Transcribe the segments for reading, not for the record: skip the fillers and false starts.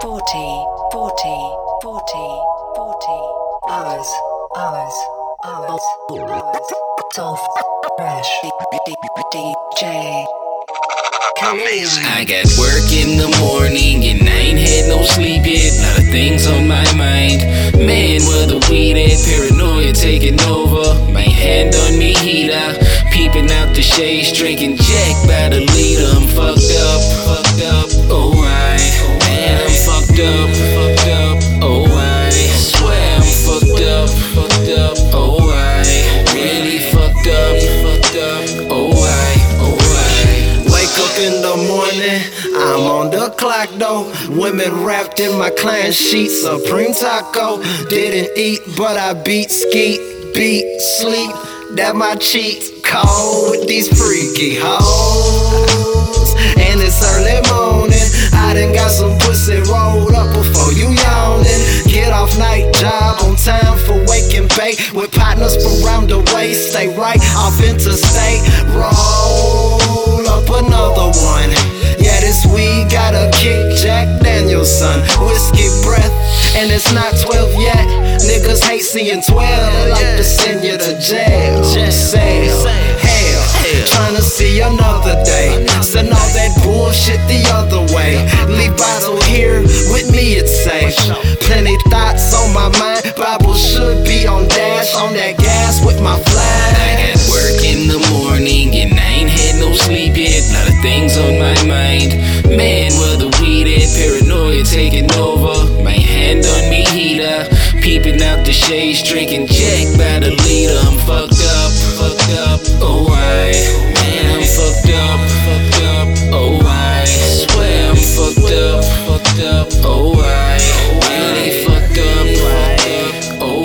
So fresh. DJ. I got work in the morning and I ain't had no sleep yet. Lot of things on my mind. Man, where the weed at? Paranoia taking over. My hand on me heater. Peeping out the shades, drinking Jack by the liter. I'm fucked up. Oh, man, I'm fucked up. Oh, I swear I'm fucked up. Oh, I really fucked up. Oh, I. Wake up in the morning, I'm on the clock though. Women wrapped in my clan sheets, Supreme Taco. Didn't eat, but I beat sleep. That my cheat code with these freaky hoes. And it's early morning, I done got some pussy rolled up before you yawning. Get off night job on time for wake and bake. With partners from round the way, stay right off interstate. Roll up another one. Yeah, this weed got a kick, Jack Daniels, son. Whiskey breath, and it's not 12 yet. Niggas hate seeing 12, they like to send you to jail. Hell, tryna see another day. Send all that bullshit the other way. Leave bottle here, with me it's safe. Plenty thoughts on my mind, Bible should be on dash. On that gas with my flag. I got work in the morning and I ain't had no sleep yet. Lot of things on my mind. Man, where the weed at? Paranoia taking over. My hand on me heater. Peeping out the shades, drinking Jack by the liter. I'm fucked up. Oh, man, I'm fucked up. Oh, I swear I'm fucked up. Oh, I really fucked up. Oh,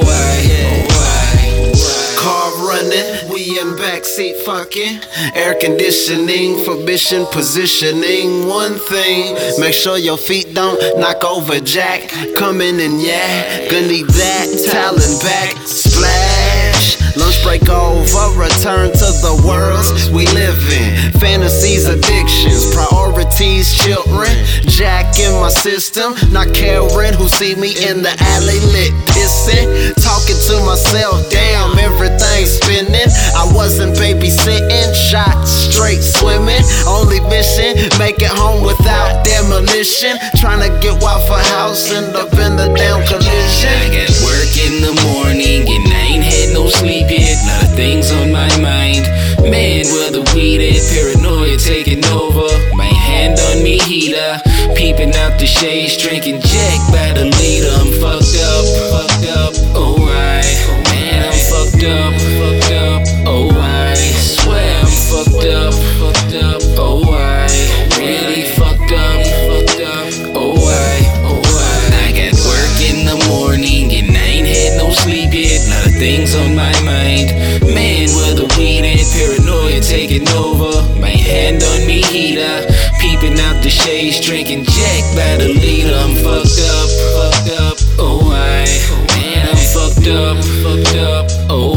I. Car running, we in backseat fucking. Air conditioning for mission positioning. One thing, make sure your feet don't knock over Jack. Coming in, yeah, gonna need that. Talon back, splash. Lunch break over, return to the worlds we live in. Fantasies, addictions, priorities, children. Jack in my system, not caring who see me in the alley lit pissing. Talking to myself, damn, everything's spinning. I wasn't babysitting, shot straight swimming. Only mission, make it home without demolition. Trying to get Waffle House, end up in the damn collision. I got work in the morning and I ain't had no sleep yet. Lot of things on my mind. Man, where the weed at? Paranoia taking over. My hand on me heater. Peeping out the shades, drinking Jack by the liter. I'm fucked up. Oh, man, I'm fucked up. Oh, I swear I'm fucked up. Oh, I really fucked up. Oh, I got work in the morning and I ain't had no sleep yet. Lot of things on my mind. Man, where the weed at? Paranoia taking over. My hand on me heater. Peeping out the shades, drinking Jack by the liter. I'm fucked up. Oh, man, I'm fucked up. Oh,